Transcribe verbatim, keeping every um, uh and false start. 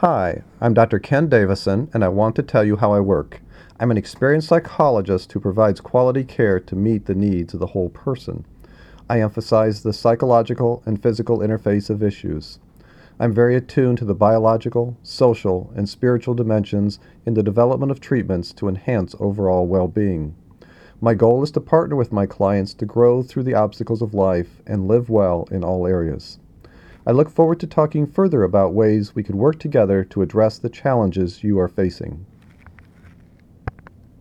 Hi, I'm Doctor Ken Davison, and I want to tell you how I work. I'm an experienced psychologist who provides quality care to meet the needs of the whole person. I emphasize the psychological and physical interface of issues. I'm very attuned to the biological, social, and spiritual dimensions in the development of treatments to enhance overall well-being. My goal is to partner with my clients to grow through the obstacles of life and live well in all areas. I look forward to talking further about ways we could work together to address the challenges you are facing.